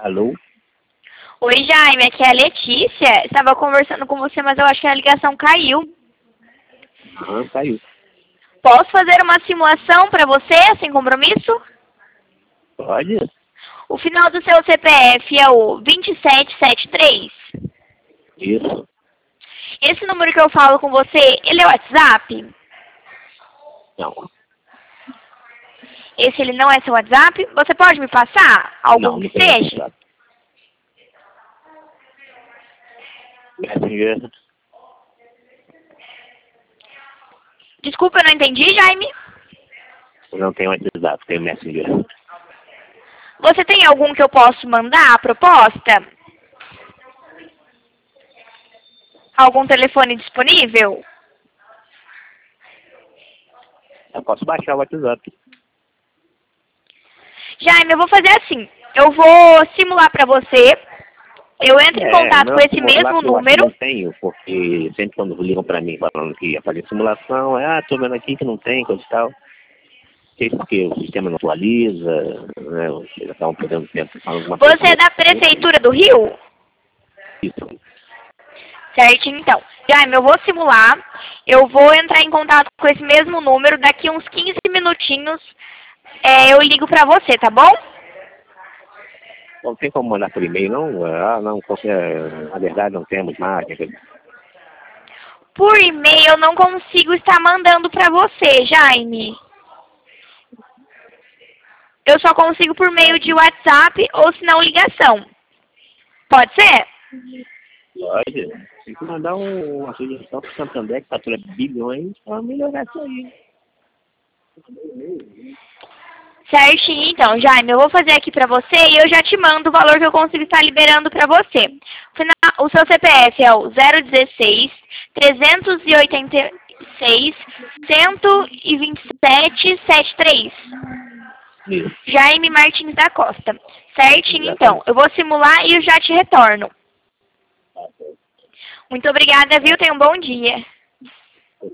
Alô? Oi, Jaime, aqui é a Letícia. Estava conversando com você, mas eu acho que a ligação caiu. Aham, caiu. Posso fazer uma simulação para você, sem compromisso? Pode? O final do seu CPF é o 2773. Isso. Esse número que eu falo com você, ele é o WhatsApp? Não. Esse ele não é seu WhatsApp? Você pode me passar algum Não que tem seja? WhatsApp. Messenger. Desculpa, eu não entendi, Jaime. Não tem WhatsApp, tem Messenger. Você tem algum que eu posso mandar a proposta? Algum telefone disponível? Eu posso baixar o WhatsApp. Jaime, eu vou fazer assim. Eu vou simular para você. Eu entro em contato Não, com esse simular mesmo que eu acho que número. não tenho, porque sempre quando ligam pra mim falando que ia fazer simulação, tô vendo aqui que não tem, coisa e tal. Sei porque o sistema não atualiza, né? Eles estavam perdendo tempo falando alguma coisa. Você é da Prefeitura do Rio? Isso. Certinho, então. Jaime, eu vou simular. Eu vou entrar em contato com esse mesmo número. Daqui uns 15 minutinhos eu ligo pra você, tá bom? Não tem como mandar por e-mail, não? Não, na verdade não temos máquina. Por e-mail eu não consigo estar mandando pra você, Jaime. Eu só consigo por meio de WhatsApp ou se não ligação. Pode ser? Pode. Tem que mandar uma sugestão para o Santander, que fatura bilhões, para melhorar isso aí. Certinho, então, Jaime, eu vou fazer aqui pra você e eu já te mando o valor que eu consigo estar liberando pra você. O seu CPF é o 016 386 127 73. Isso. Jaime Martins da Costa. Certinho, Exatamente. então. Eu vou simular e eu já te retorno. Tá certo. Muito obrigada, viu? Tenha um bom dia.